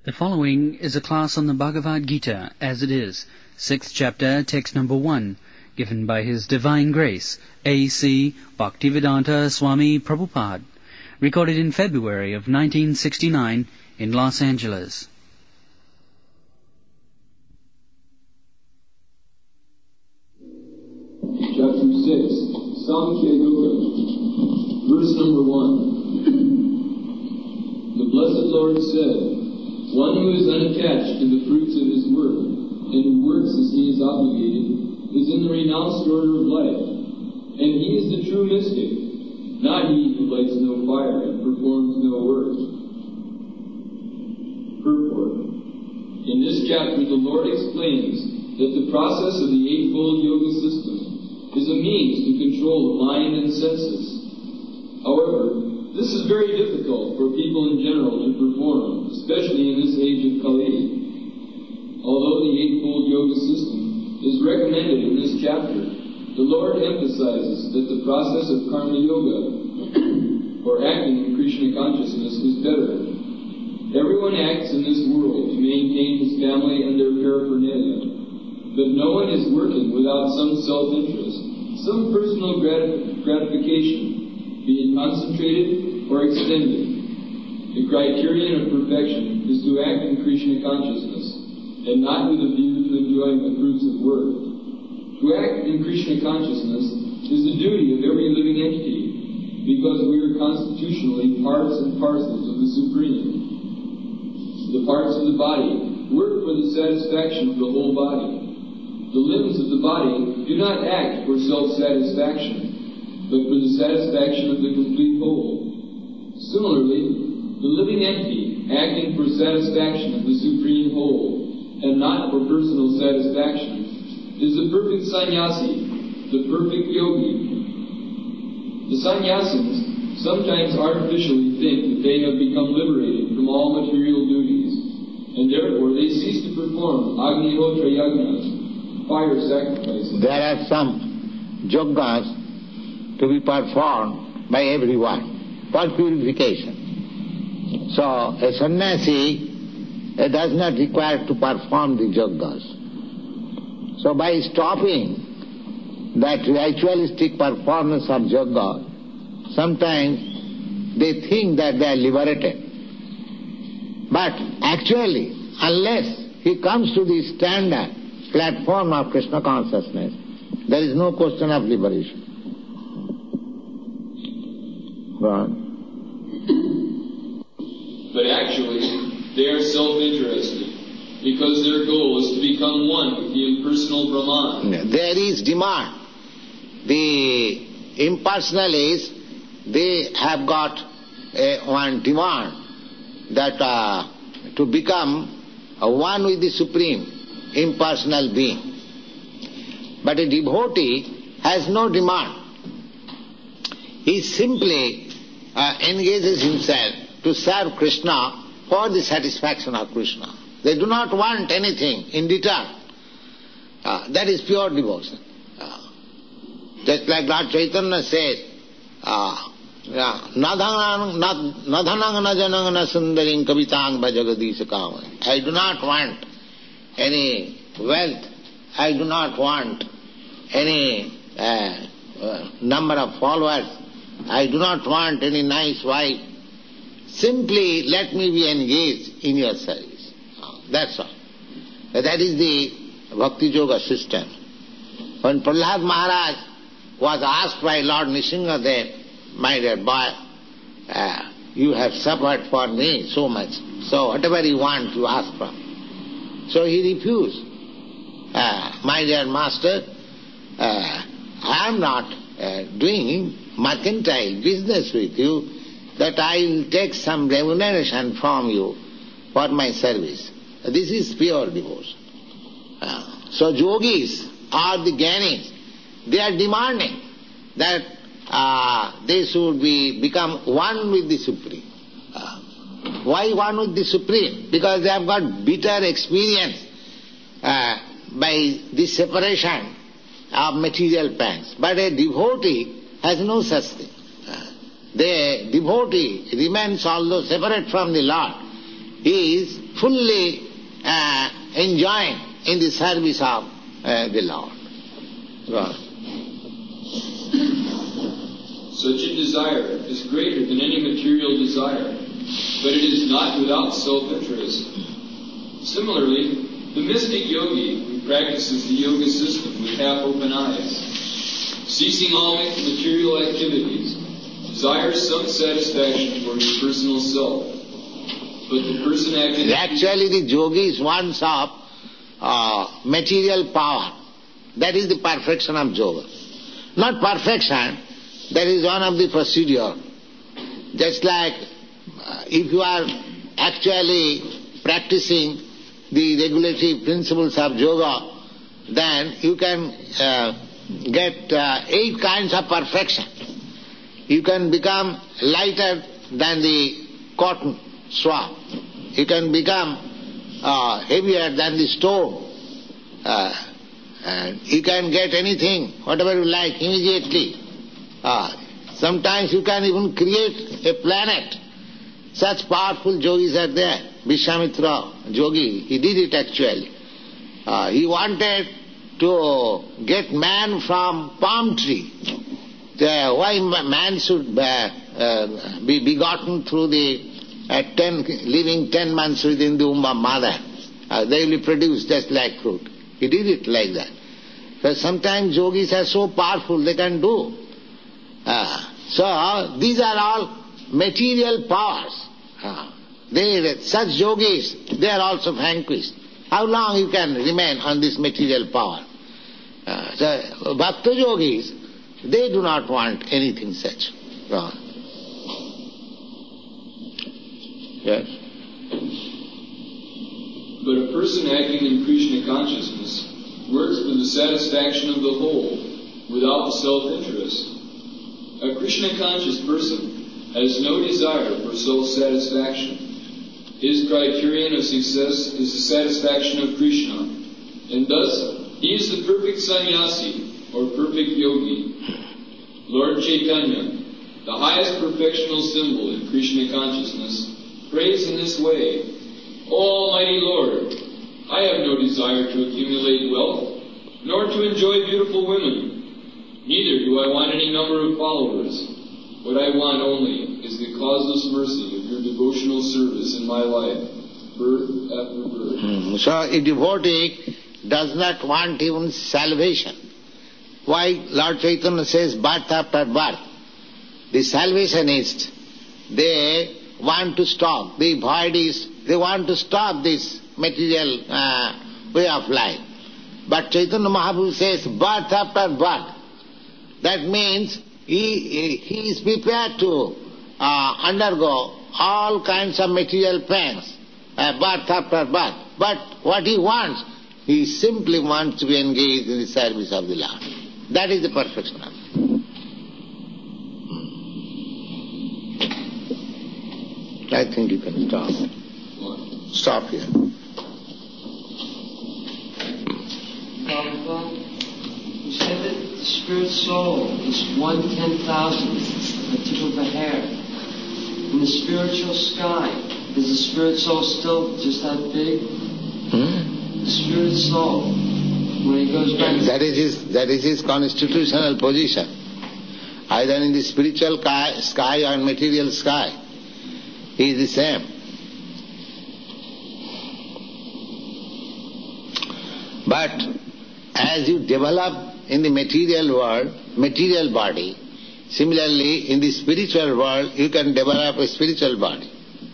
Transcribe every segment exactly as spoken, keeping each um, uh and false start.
The following is a class on the Bhagavad Gita as it is, sixth chapter, text number one, given by His Divine Grace, A C Bhaktivedanta Swami Prabhupada, recorded in February of nineteen sixty-nine in Los Angeles. Chapter six, Samkhya Yoga, verse number one. The Blessed Lord said, "One who is unattached to the fruits of his work, and who works as he is obligated, is in the renounced order of life. And he is the true mystic, not he who lights no fire and performs no work." Purport. In this chapter, the Lord explains that the process of the Eightfold Yoga system is a means to control the mind and senses. However, this is very difficult for people in general to perform, especially in this age of Kali. Although the Eightfold Yoga system is recommended in this chapter, the Lord emphasizes that the process of Karma Yoga, or acting in Krishna consciousness, is better. Everyone acts in this world to maintain his family and their paraphernalia, but no one is working without some self-interest, some personal gratif- gratification, be it concentrated or extended. The criterion of perfection is to act in Krishna consciousness, and not with a view to enjoying the fruits of work. To act in Krishna consciousness is the duty of every living entity, because we are constitutionally parts and parcels of the Supreme. The parts of the body work for the satisfaction of the whole body. The limbs of the body do not act for self-satisfaction, but for the satisfaction of the complete whole. Similarly, the living entity, acting for satisfaction of the supreme whole, and not for personal satisfaction, is the perfect sannyasi, the perfect yogi. The sannyasins sometimes artificially think that they have become liberated from all material duties, and therefore they cease to perform Agnihotra yagnas, fire sacrifices. There are some yogas to be performed by everyone for purification. So a sannyasi uh, does not require to perform the yogas. So by stopping that ritualistic performance of yoga, sometimes they think that they are liberated. But actually, unless he comes to the standard platform of Krishna consciousness, there is no question of liberation. Go on. But actually, they are self-interested, because their goal is to become one with the impersonal Brahman. There is demand. The impersonalists, they have got a, one demand that uh, to become a one with the Supreme impersonal being. But a devotee has no demand. He simply uh, engages himself to serve Krishna for the satisfaction of Krishna. They do not want anything in return. Uh, that is pure devotion. Uh, just like Lord Chaitanya says, Nadhanang na janang na sundaring kavitang bhajagadisa kama. I do not want any wealth. I do not want any uh, uh, number of followers. I do not want any nice wife. Simply let me be engaged in your service. That's all. That is the Bhakti Yoga system. When Prahlad Maharaj was asked by Lord Nrsimhadev, "My dear boy, uh, you have suffered for me so much, so whatever you want, you ask for." So he refused. Uh, "My dear master, uh, I am not uh, doing mercantile business with you, that I will take some remuneration from you for my service." This is pure devotion. Uh, so yogis or the jnanis, they are demanding that uh, they should be become one with the Supreme. Uh, why one with the Supreme? Because they have got bitter experience uh, by the separation of material pangs. But a devotee has no such thing. Uh, the devotee remains although separate from the Lord, he is fully uh, enjoying in the service of uh, the Lord. God. Such a desire is greater than any material desire, but it is not without self-interest. Similarly, the mystic yogi who practices the yoga system with half-open eyes, ceasing all material activities, desires some satisfaction for his personal self. But the person acting... Actually, the yogi wants of uh, material power. That is the perfection of yoga. Not perfection, that is one of the procedure. Just like uh, if you are actually practicing the regulative principles of yoga, then you can uh, get uh, eight kinds of perfection. You can become lighter than the cotton swab. You can become uh, heavier than the stone. Uh, and you can get anything, whatever you like, immediately. Uh, sometimes you can even create a planet. Such powerful yogis are there. Vishwamitra yogi, he did it actually. Uh, he wanted to get man from palm tree. The, why man should uh, uh, be begotten through the uh, ten, living ten months within the womb of mother. Uh, they will produce just like fruit. He did it like that. But sometimes yogis are so powerful they can do. Uh, so these are all material powers. Uh, they, such yogis, they are also vanquished. How long you can remain on this material power? Uh, so bhakta yogis, they do not want anything such. Uh, yes. But a person acting in Krishna consciousness works for the satisfaction of the whole, without self-interest. A Krishna-conscious person has no desire for self-satisfaction. His criterion of success is the satisfaction of Krishna, and thus he is the perfect sannyasi, or perfect yogi. Lord Chaitanya, the highest perfectional symbol in Krishna consciousness, prays in this way, O Almighty Lord, I have no desire to accumulate wealth, nor to enjoy beautiful women. Neither do I want any number of followers. What I want only is the causeless mercy of your devotional service in my life, birth after birth. Mm. So a devotee does not want even salvation. Why Lord Chaitanya says birth after birth? The salvationists, they want to stop. The bodies, they want to stop this material uh, way of life. But Chaitanya Mahaprabhu says birth after birth. That means he, he is prepared to uh, undergo all kinds of material pains, uh, birth after birth. But what he wants, he simply wants to be engaged in the service of the Lord. That is the perfection of it. I think you can stop. Stop here. You said that the spirit soul is one ten thousandth of the tip of a hair. In the spiritual sky, is the spirit soul still just that big? Hmm? The spirit soul, when he goes back... That is his, that is his constitutional position. Either in the spiritual sky or in material sky. He is the same. But as you develop in the material world, material body, similarly in the spiritual world you can develop a spiritual body.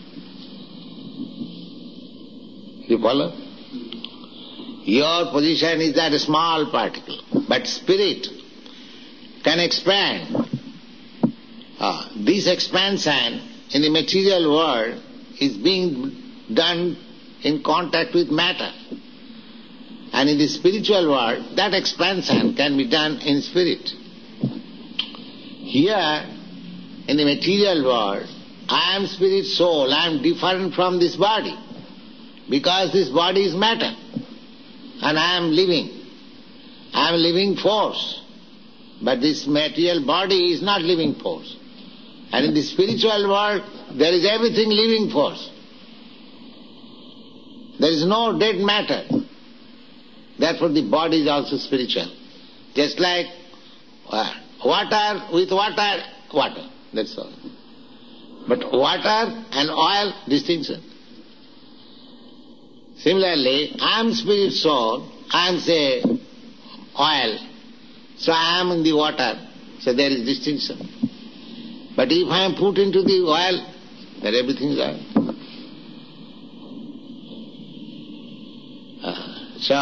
You follow? Your position is that small particle, but spirit can expand. Ah, this expansion in the material world is being done in contact with matter. And in the spiritual world, that expansion can be done in spirit. Here, in the material world, I am spirit soul, I am different from this body. Because this body is matter. And I am living. I am living force. But this material body is not living force. And in the spiritual world, there is everything living force. There is no dead matter. Therefore the body is also spiritual. Just like uh, water with water, water. That's all. But water and oil, distinction. Similarly, I am spirit soul, I am, say, oil, so I am in the water, so there is distinction. But if I am put into the oil, then everything is oil. Uh, so,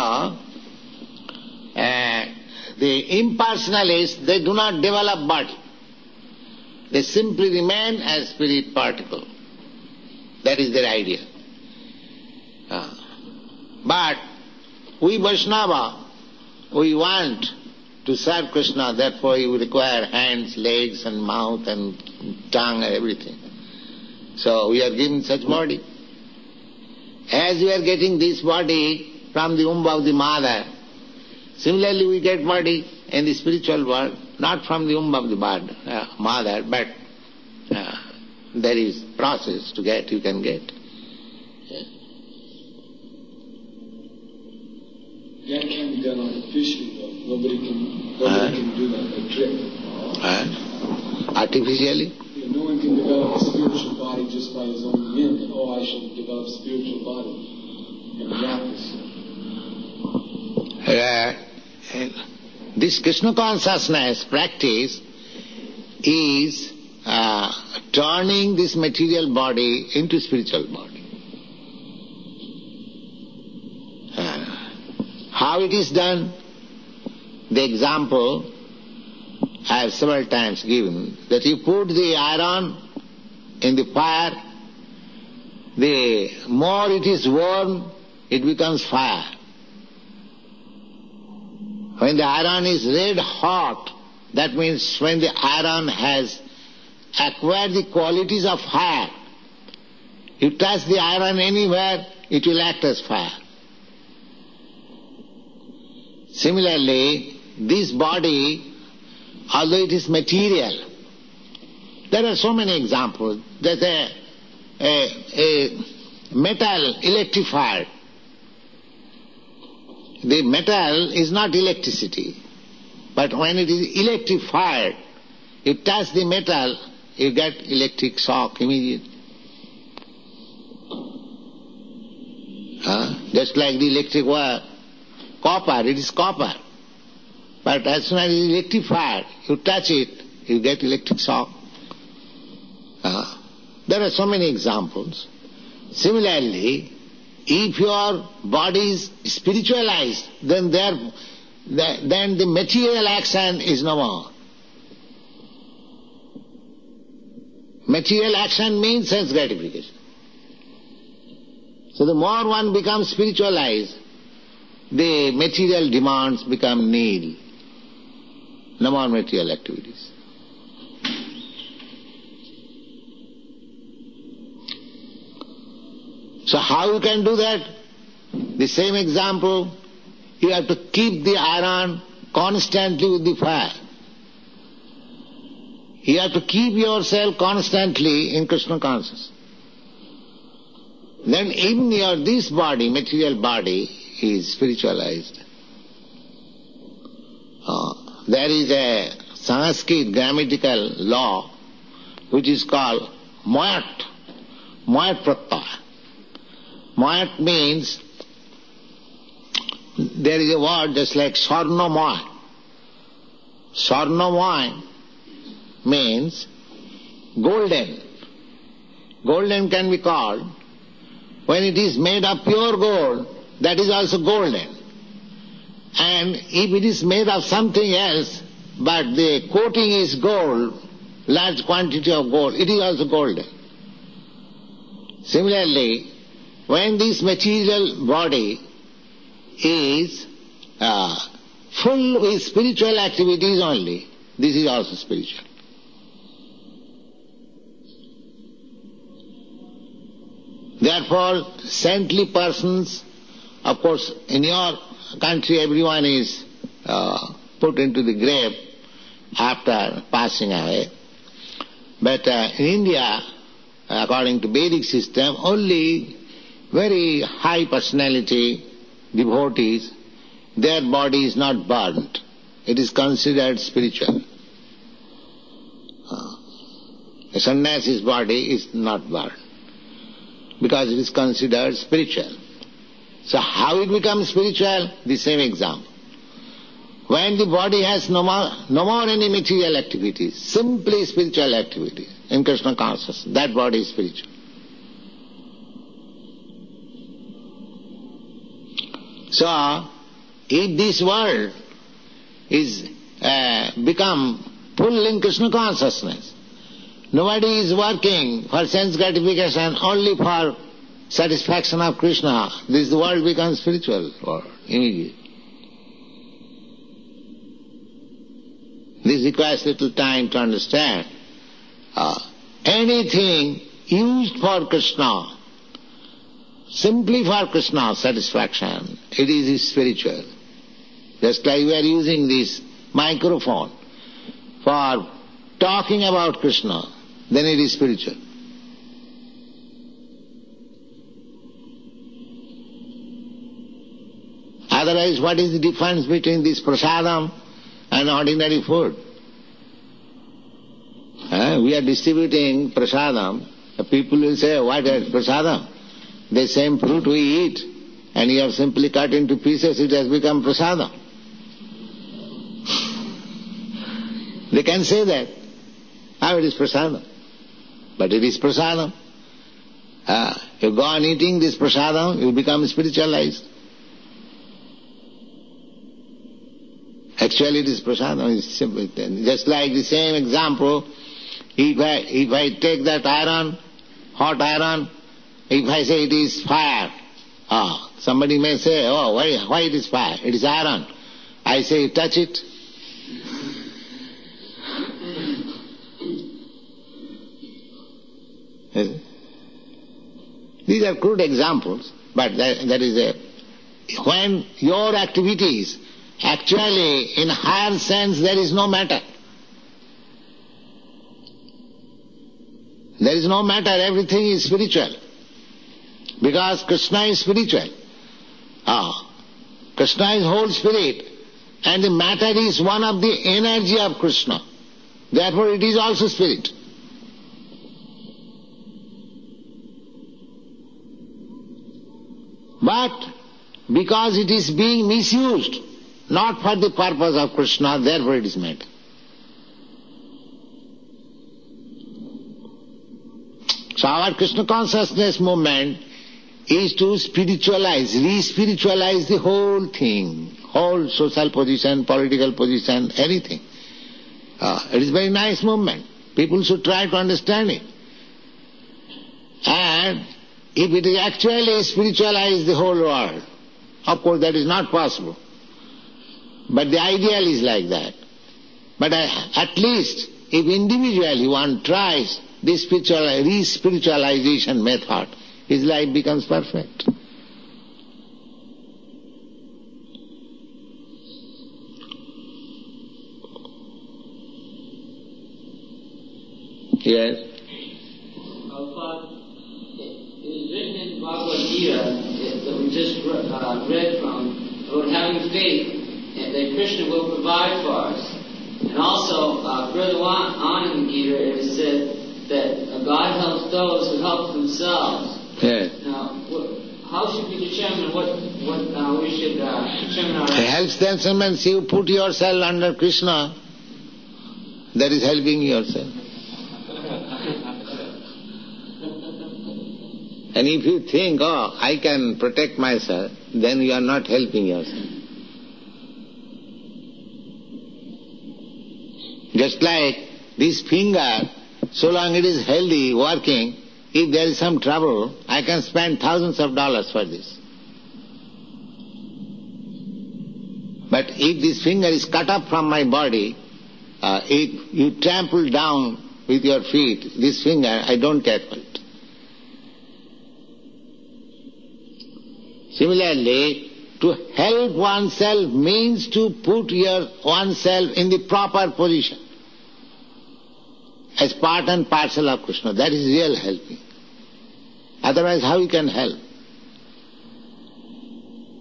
uh, the impersonalists, they do not develop body. They simply remain as spirit particle. That is their idea. Uh, but we Vaishnava, we want to serve Krishna, therefore we require hands, legs and mouth and tongue and everything. So we are given such body. As we are getting this body from the womb of the mother, similarly we get body in the spiritual world, not from the womb of the uh, mother, but uh, there is process to get, you can get. That can be done artificially, though. Nobody can, nobody uh, can do that, a trick. Uh, artificially? Yeah, no one can develop a spiritual body just by his own whim, and oh, I shall develop a spiritual body and practice. Uh, this Krishna consciousness practice is uh, turning this material body into spiritual body. Uh, how it is done? The example I have several times given, that you put the iron in the fire, the more it is warm, it becomes fire. When the iron is red hot, that means when the iron has acquired the qualities of fire, you touch the iron anywhere, it will act as fire. Similarly, this body, although it is material, there are so many examples. There's a, a, a metal electrified. The metal is not electricity, but when it is electrified, you touch the metal, you get electric shock immediately. Huh? Just like the electric wire. Copper, it is copper. But as soon as it is electrified, you touch it, you get electric shock. Uh, there are so many examples. Similarly, if your body is spiritualized, then there, then the material action is no more. Material action means sense gratification. So the more one becomes spiritualized, the material demands become nil. No more material activities. So how you can do that? The same example, you have to keep the iron constantly with the fire. You have to keep yourself constantly in Krishna consciousness. Then even your this body, material body, is spiritualized. Uh, there is a Sanskrit grammatical law which is called moyat, moyat pratyaya. Moyat means, there is a word just like sarnamoy. Sarnamoy means golden. Golden can be called, when it is made of pure gold, that is also golden. And if it is made of something else, but the coating is gold, large quantity of gold, it is also golden. Similarly, when this material body is uh, full with spiritual activities only, this is also spiritual. Therefore, saintly persons, of course, in your country everyone is uh, put into the grave after passing away. But uh, in India, according to Vedic system, only very high personality devotees, their body is not burnt. It is considered spiritual. Uh, a sannyasi's body is not burnt because it is considered spiritual. So how it becomes spiritual? The same example. When the body has no more, no more any material activities, simply spiritual activities in Krishna consciousness, that body is spiritual. So, if this world is uh, become full in Krishna consciousness, nobody is working for sense gratification, only for satisfaction of Krishna, this world becomes spiritual world immediately. This requires little time to understand. Uh, anything used for Krishna, simply for Krishna's satisfaction, it is spiritual. Just like we are using this microphone for talking about Krishna, then it is spiritual. Otherwise, what is the difference between this prasadam and ordinary food? Uh, we are distributing prasadam. The people will say, what is prasadam? The same fruit we eat, and you have simply cut into pieces, it has become prasadam. They can say that. How it is prasadam? But it is prasadam. Uh, you go on eating this prasadam, you become spiritualized. Actually it is prasadam, it's simple. Just like the same example, if I, if I take that iron, hot iron, if I say it is fire, ah, somebody may say, oh, why, why it is fire? It is iron. I say, touch it. These are crude examples, but that, that is a, when your activities, actually in higher sense there is no matter. There is no matter, everything is spiritual. Because Krishna is spiritual. Ah, Krishna is whole spirit, and the matter is one of the energy of Krishna. Therefore it is also spirit. But because it is being misused, not for the purpose of Krishna, therefore it is matter. So our Krishna consciousness movement is to spiritualize, re-spiritualize the whole thing, whole social position, political position, anything. Uh, it is a very nice movement. People should try to understand it. And if it is actually spiritualize the whole world, of course that is not possible. But the ideal is like that. But uh, at least if individually one tries this spiritual, re-spiritualization method, his life becomes perfect. Yes? Prabhupada, it is written in Bhagavad Gita that we just uh, read from about having faith that Krishna will provide for us. And also, uh, further on, on in the Gita, it is said that uh, God helps those who help themselves. Yes. Now, what, how should we determine what, what uh, we should uh, determine our... It helps themselves means you put yourself under Krishna, that is helping yourself. And if you think, oh, I can protect myself, then you are not helping yourself. Just like this finger, so long it is healthy, working, if there is some trouble, I can spend thousands of dollars for this. But if this finger is cut off from my body, uh, if you trample down with your feet, this finger, I don't care for it. Similarly, to help oneself means to put your oneself in the proper position as part and parcel of Krishna. That is real helping. Otherwise, how you can help?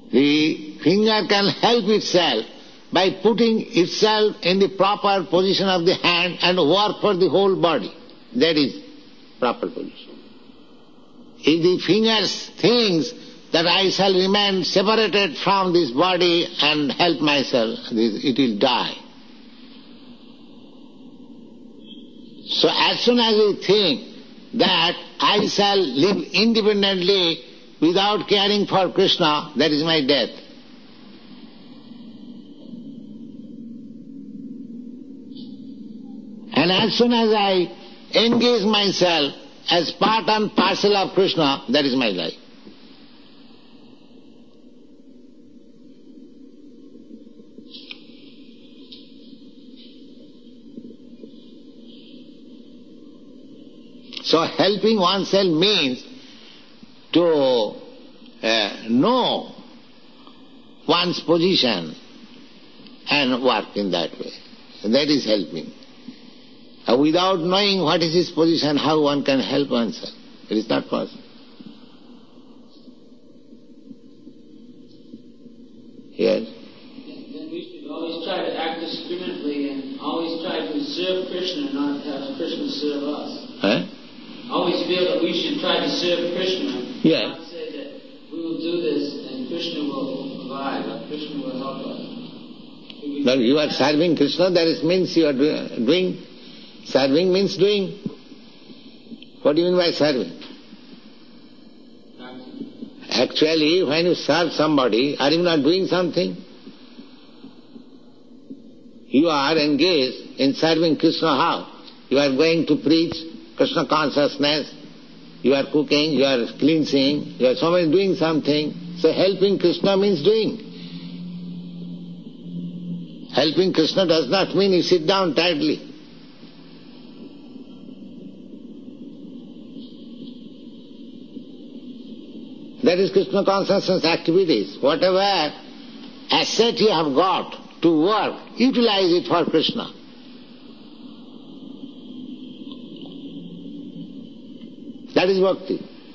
The finger can help itself by putting itself in the proper position of the hand and work for the whole body. That is proper position. If the finger thinks that I shall remain separated from this body and help myself, it will die. So as soon as we think that I shall live independently without caring for Krishna, that is my death. And as soon as I engage myself as part and parcel of Krishna, that is my life. So helping oneself means to uh, know one's position and work in that way. That is helping. Uh, without knowing what is his position, how one can help oneself? It is not possible. Yes? Then we should always try to act discriminately and always try to serve Krishna and not have Krishna serve us. Huh? Always feel that we should try to serve Krishna. Yeah. Not say that we will do this and Krishna will provide, or Krishna will help us. But you are serving Krishna, that is means you are doing. Serving means doing. What do you mean by serving? Actually, when you serve somebody, are you not doing something? You are engaged in serving Krishna how? You are going to preach Krishna consciousness, you are cooking, you are cleansing, you are somebody doing something. So helping Krishna means doing. Helping Krishna does not mean you sit down tidily. That is Krishna consciousness activities. Whatever asset you have got to work, utilize it for Krishna. That is bhakti.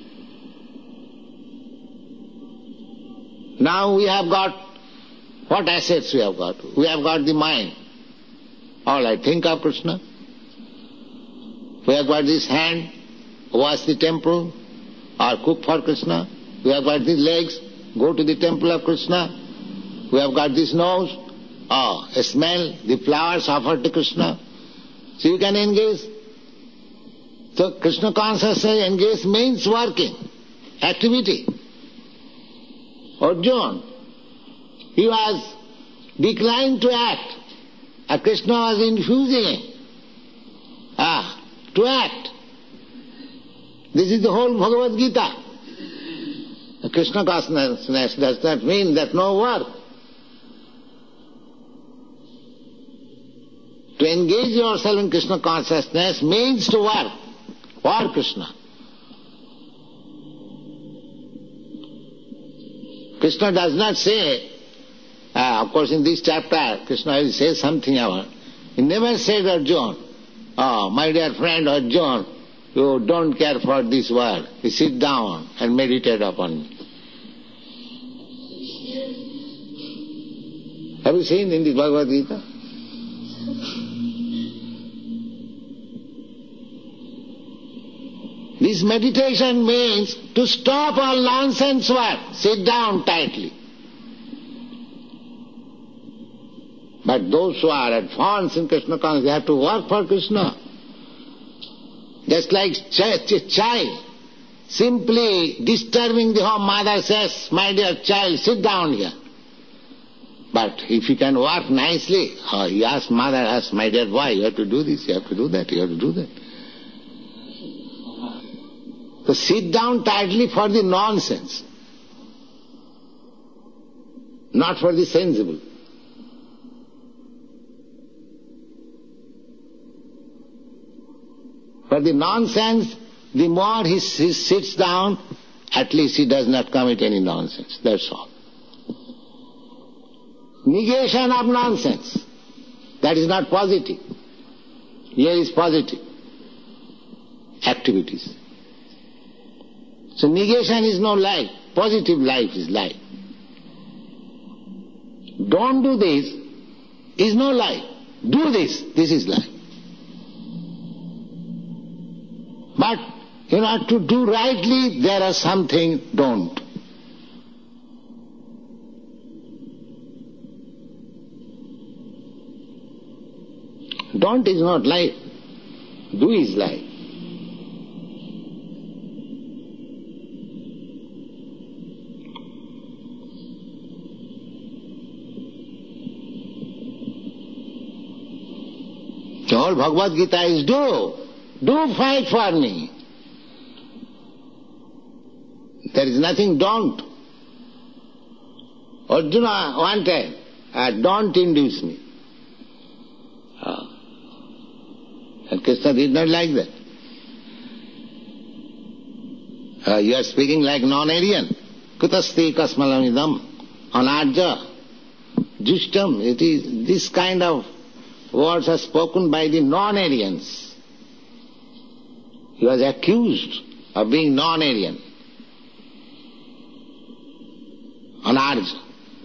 Now we have got, what assets we have got? We have got the mind. All right, think of Krishna. We have got this hand, wash the temple, or cook for Krishna. We have got these legs, go to the temple of Krishna. We have got this nose, oh, smell the flowers offered to Krishna. So you can engage. So Krishna consciousness engaged means working, activity. Arjuna, he was declined to act. And Krishna was infusing ah, to act. This is the whole Bhagavad Gita. Krishna consciousness does not mean that no work. To engage yourself in Krishna consciousness means to work for Krishna. Krishna does not say, uh, of course in this chapter, Krishna will say something about, he never said, Arjuna, oh, my dear friend Arjuna, you don't care for this world. You sit down and meditate upon me. Have you seen in the Bhagavad Gita? This meditation means to stop all nonsense work. Sit down tightly. But those who are advanced in Krishna consciousness, they have to work for Krishna. Just like a child, simply disturbing the home, mother says, my dear child, sit down here. But if you can work nicely, oh, you ask mother, ask my dear boy, you have to do this, you have to do that, you have to do that. So sit down tightly for the nonsense, not for the sensible. For the nonsense, the more he, he sits down, at least he does not commit any nonsense. That's all. Negation of nonsense. That is not positive. Here is positive. Activities. So negation is no life. Positive life is life. don't do this is no lie. Do this, this is lie. But in order to do rightly, there are something don't. Don't is not lie. Do is lie. The whole Bhagavad Gita is do. Do fight for me. There is nothing don't. Arjuna wanted, uh, don't induce me. Uh, and Krishna did not like that. Uh, you are speaking like non-Aryan. Kutasti kasmalamidam. Anarja. Justam. It is this kind of words are spoken by the non-Aryans. He was accused of being non-Aryan. Anarja.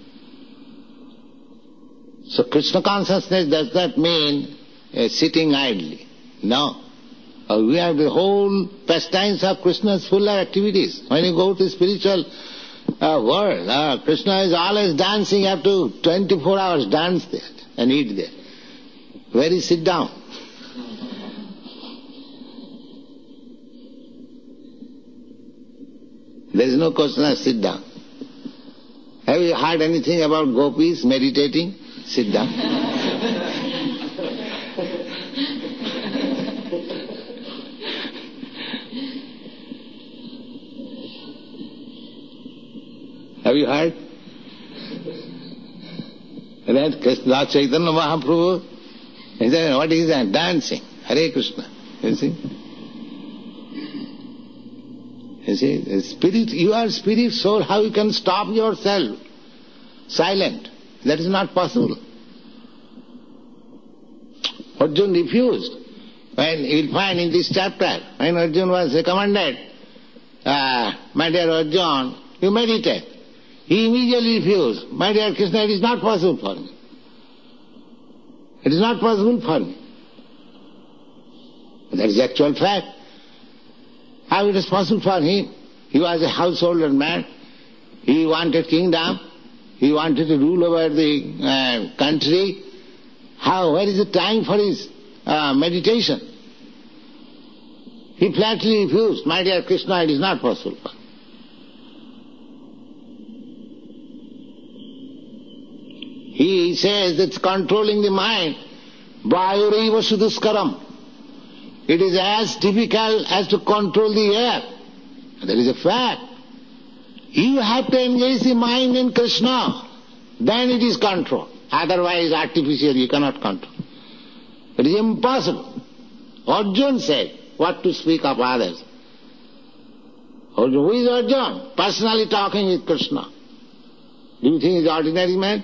So Krishna consciousness does not mean uh, sitting idly. No. Uh, we have the whole pastimes of Krishna's full of activities. When you go to spiritual uh, world, uh, Krishna is always dancing up to twenty-four hours, dance there and eat there. Where is sit down? There is no question of sit down. Have you heard anything about gopis meditating? Sit down. Have you heard? That Krishna Chaitanya Mahaprabhu, he said, what is that? Dancing. Hare Krishna. You see? You see, the spirit, you are spirit soul, how you can stop yourself silent? That is not possible. Arjuna refused. When you will find in this chapter, when Arjuna was recommended, uh, my dear Arjuna, you meditate. He immediately refused. My dear Krishna, it is not possible for me. It is not possible for me. That is actual fact. How it is possible for him? He was a householder man. He wanted kingdom. He wanted to rule over the uh, country. How? Where is the time for his uh, meditation? He flatly refused. My dear Krishna, it is not possible for me. He says it's controlling the mind. Vayureva suduskaram. It is as difficult as to control the air. That is a fact. You have to engage the mind in Krishna. Then it is controlled. Otherwise, artificial, you cannot control. It is impossible. Arjuna said, what to speak of others? Arjuna, who is Arjuna? Personally talking with Krishna. Do you think he is ordinary man?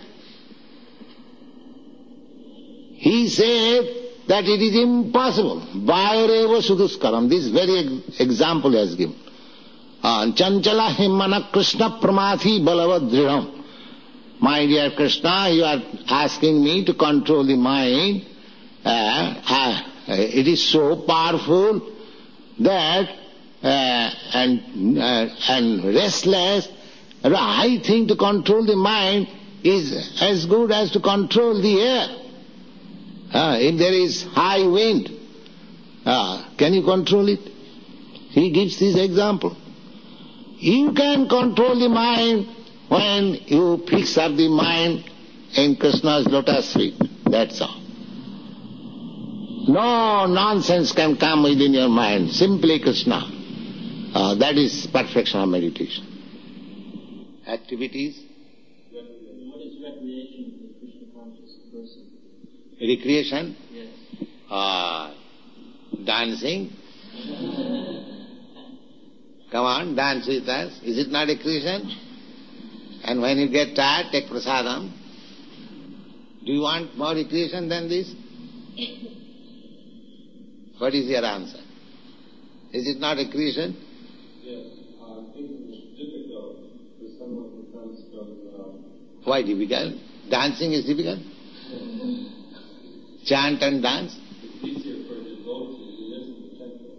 He said that it is impossible. Vayureva suduskaram. This very example he has given. Chanchala himmana Krishna pramathi balavad dridham. My dear Krishna, you are asking me to control the mind. Uh, uh, it is so powerful that uh, and uh, and restless. I think to control the mind is as good as to control the air. Uh, if there is high wind, uh, can you control it? He gives this example. You can control the mind when you fix up the mind in Krishna's lotus feet. That's all. No nonsense can come within your mind. Simply Krishna. Uh, that is perfection of meditation. Activities. What is recreation for the Krishna conscious person? Recreation? Yes. Uh, dancing? Come on, dance with us. Is it not recreation? And when you get tired, take prasadam. Do you want more recreation than this? What is your answer? Is it not recreation? Yes. I think it's difficult for someone who comes from... Uh, Why difficult? Dancing is difficult? Chant and dance? It's easier for the devotee who lives in the temple.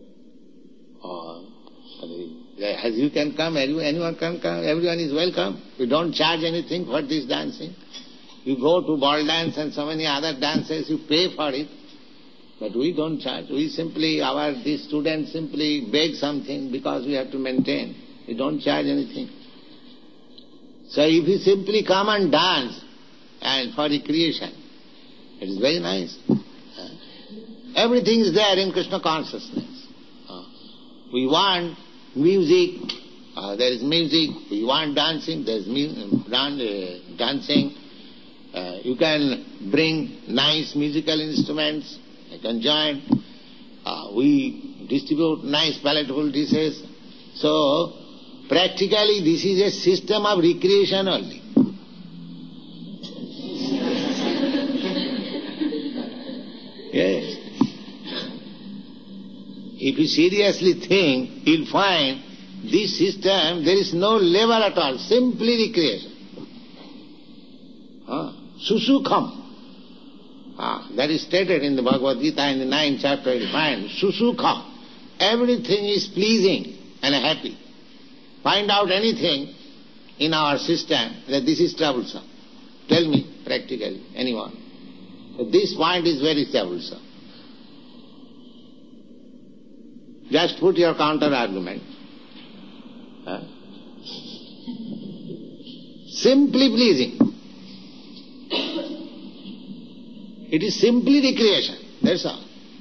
Oh, as you can come, anyone can come, everyone is welcome. We don't charge anything for this dancing. You go to ball dance and so many other dances, you pay for it. But we don't charge. We simply, our these students simply beg something because we have to maintain. We don't charge anything. So if you simply come and dance and for recreation, it is very nice. Everything is there in Krishna consciousness. We want music, uh, there is music. We want dancing, there is mu- uh, dancing. Uh, you can bring nice musical instruments, you can join. Uh, we distribute nice palatable dishes. So, practically this is a system of recreation only. Yes. If you seriously think, you'll find this system, there is no labor at all, simply recreation. Huh? Susukham. Ah, that is stated in the Bhagavad Gita in the ninth chapter, you find Susukham. Everything is pleasing and happy. Find out anything in our system that this is troublesome. Tell me, practically, anyone. This point is very troublesome. Just put your counter-argument. Huh? Simply pleasing. It is simply recreation, that's all.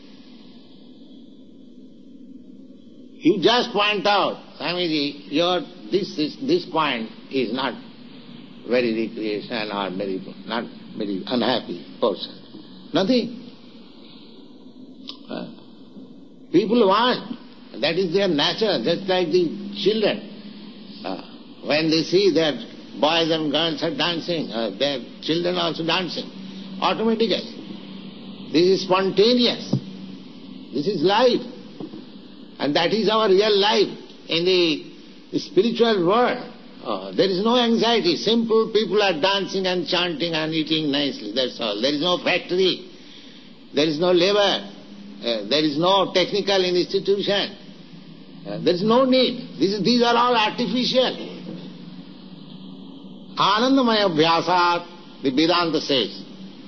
You just point out, Swamiji, your, this, is, this point is not very recreation or very, not very unhappy person. Nothing. Huh? People want, that is their nature, just like the children. Uh, when they see that boys and girls are dancing, uh, their children also dancing, automatically. This is spontaneous. This is life. And that is our real life in the spiritual world. Uh, there is no anxiety. Simple people are dancing and chanting and eating nicely, that's all. There is no factory. There is no labor. Uh, there is no technical institution. Uh, there is no need. These, these are all artificial. Anandamaya Abhyasat, the Vedanta says.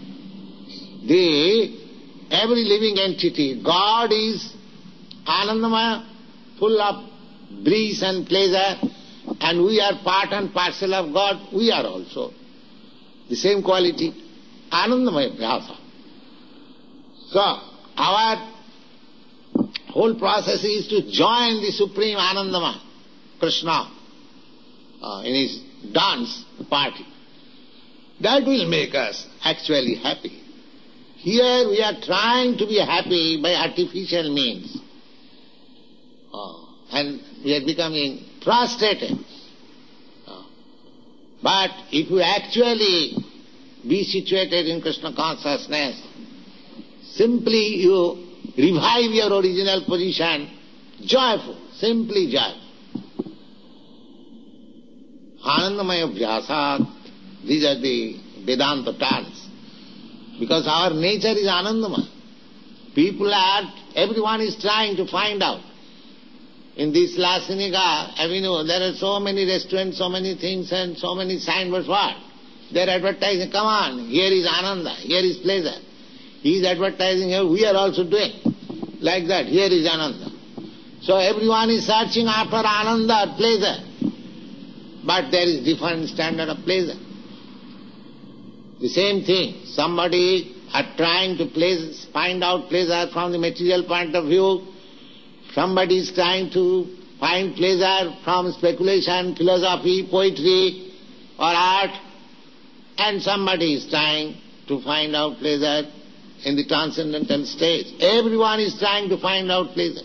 The, every living entity, God is Anandamaya, full of bliss and pleasure, and we are part and parcel of God, we are also the same quality. Anandamaya Abhyasat. So, our whole process is to join the Supreme Anandama, Krishna, uh, in his dance party. That will make us actually happy. Here we are trying to be happy by artificial means. Uh, and we are becoming frustrated. Uh, but if you actually be situated in Krishna consciousness, simply you revive your original position, joyful, simply joyful. Anandamaya Abhyasat, these are the Vedanta terms. Because our nature is Anandamaya. People are, everyone is trying to find out. In this La Cienega Avenue, there are so many restaurants, so many things and so many signboards. What? They are advertising, come on, here is Ananda, here is pleasure. He is advertising here, we are also doing. Like that, here is Ananda. So everyone is searching after Ananda, pleasure. But there is different standard of pleasure. The same thing, somebody are trying to place, find out pleasure from the material point of view. Somebody is trying to find pleasure from speculation, philosophy, poetry or art. And somebody is trying to find out pleasure in the transcendental stage. Everyone is trying to find out pleasure.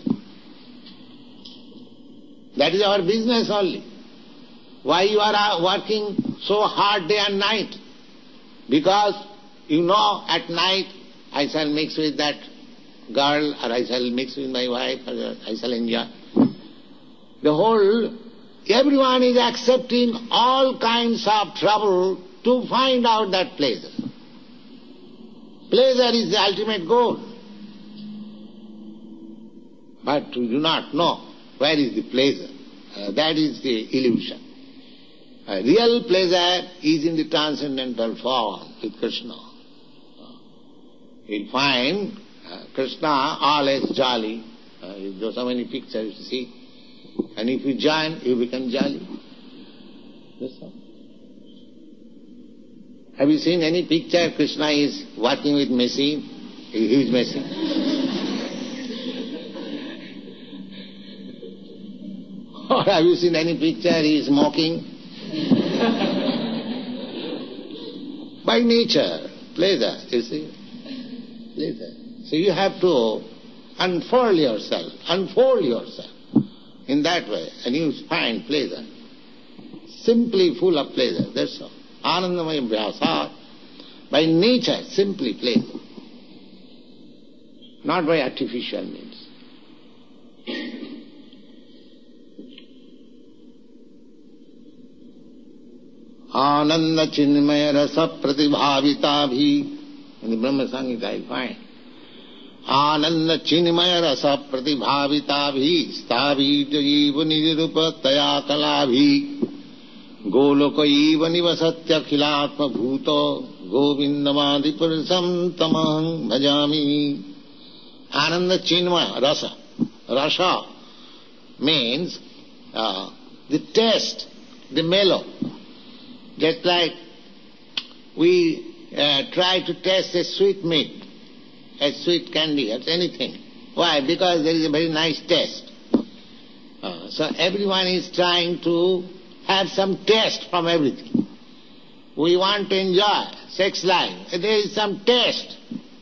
That is our business only. Why you are working so hard day and night? Because you know at night I shall mix with that girl, or I shall mix with my wife, or I shall enjoy. The whole, everyone is accepting all kinds of trouble to find out that pleasure. Pleasure is the ultimate goal. But we do not know where is the pleasure. Uh, that is the illusion. Uh, real pleasure is in the transcendental form with Krishna. You'll find uh, Krishna always jolly. Uh, there are so many pictures you see. And if you join, you become jolly. That's all. Have you seen any picture Krishna is working with machine? A huge machine. Or have you seen any picture he is smoking? By nature, pleasure, you see. Pleasure. So you have to unfold yourself, unfold yourself in that way, and you find pleasure. Simply full of pleasure, that's all. Anandamaya Vyasa, by nature, simply pleasure. Not by artificial means. Ananda Chinmaya Rasa Pratibhavita. In the Brahma Samhita I find Ananda Chinmaya Rasa Pratibhavita bhi Stabhi Jiva Nirupa Taya Kalabhi Goloka Iva Nivasatya Khilatma Bhuto Govindamadi Pursam Tamahang Bhajami. Ananda Chinmaya Rasa. Rasa means uh, the taste, the mellow. Just like we uh, try to taste a sweet meat, a sweet candy, or anything. Why? Because there is a very nice taste. Uh, so everyone is trying to have some taste from everything. We want to enjoy sex life. There is some taste.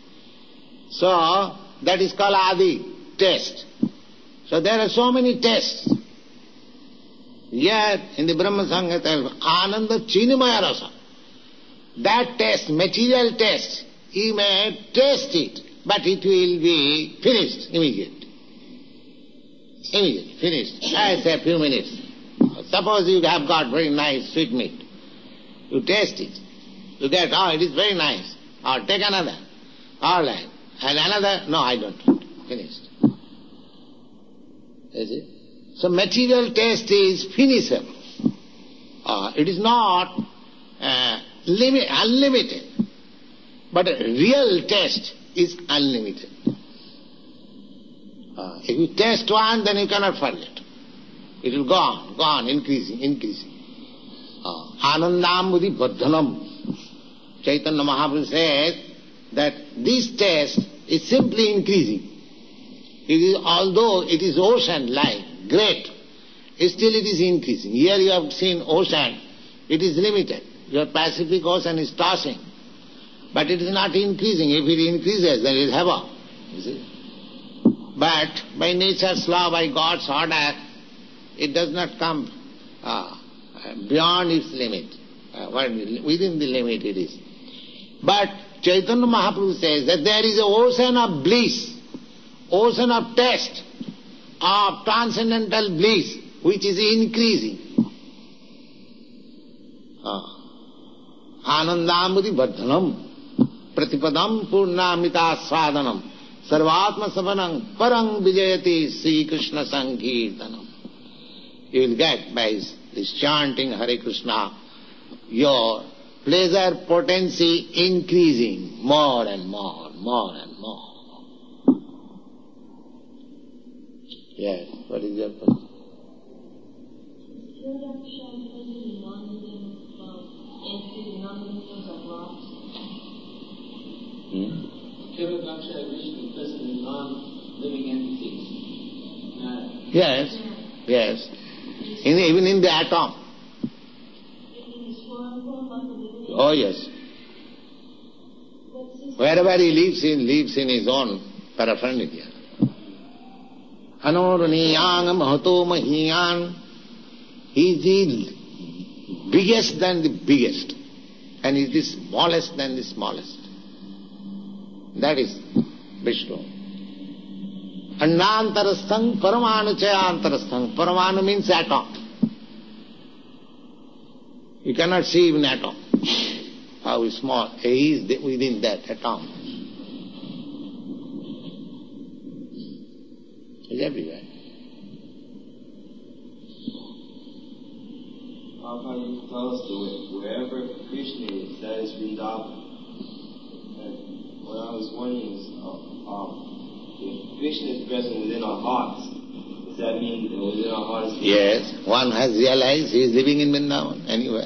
So that is called adi, taste. So there are so many tastes. Yet in the Brahma Samhita, Ananda Chinmaya Rasa. That taste, material taste, you may taste it, but it will be finished immediately. Immediately, finished. I say a few minutes. Suppose you have got very nice sweet meat. You taste it. You get, oh, it is very nice. Or take another. All right. And another, no, I don't want. Finished. You see? So material taste is finishable. Uh, it is not uh, limit, unlimited. But real taste is unlimited. Uh, if you taste one, then you cannot forget. It will go on, go on, increasing, increasing. Uh, Anandambudhi Vardhanam. Chaitanya Mahaprabhu says that this taste is simply increasing. It is, although it is ocean like, great, still it is increasing. Here you have seen ocean, it is limited. Your Pacific Ocean is tossing, but it is not increasing. If it increases, then it is heaven. You see? But by nature's law, by God's order, it does not come uh, beyond its limit. Uh, within the limit it is. But Chaitanya Mahaprabhu says that there is an ocean of bliss, ocean of taste, of transcendental bliss, which is increasing. Uh, Anandamudi Vardhanam, Pratipadam Purnamita Swadanam, Sarvatma Savanam, Parang Vijayati Sri Krishna Sankirtanam. You will get by this chanting Hare Krishna, your pleasure potency increasing more and more, more and more. Yes, what is your question? Hmm? Yes, yes. In, even in the atom. Oh yes. Wherever he lives in, lives in his own paraphernalia. Anoruniyang mahato mahiyan. He is the biggest than the biggest. And he is the smallest than the smallest. That is Vishnu. Annantarasthang paramanu chayantarasthang. Paramanu means atom. You cannot see even atom. How small. He is within that atom. He is everywhere. How you tell us that wherever Krishna is, that is Vrindavan. And what I was wondering is, uh, um, if Krishna is present within our hearts, does that mean that within our hearts? Yes, one has realized he is living in Vrindavan, anywhere.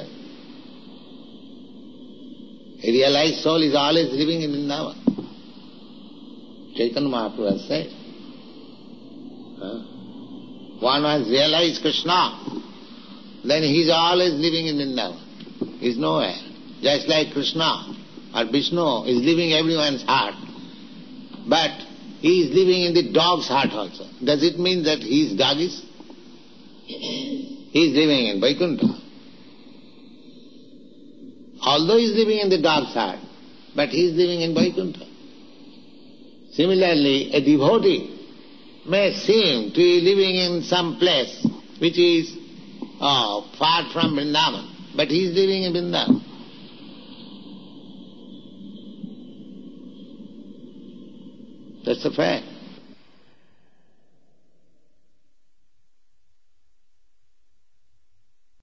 A realized soul is always living in Vrindavan. Chaitanya Mahaprabhu has said. Huh? One has realized Krishna, then he is always living in Vrindavan. He is nowhere. Just like Krishna or Vishnu is living in everyone's heart. But he is living in the dog's heart also. Does it mean that he is doggish? He is living in Vaikuntha. Although he is living in the dog's heart, but he is living in Vaikuntha. Similarly, a devotee may seem to be living in some place which is uh, far from Vrindavan, but he is living in Vrindavan. That's a fact.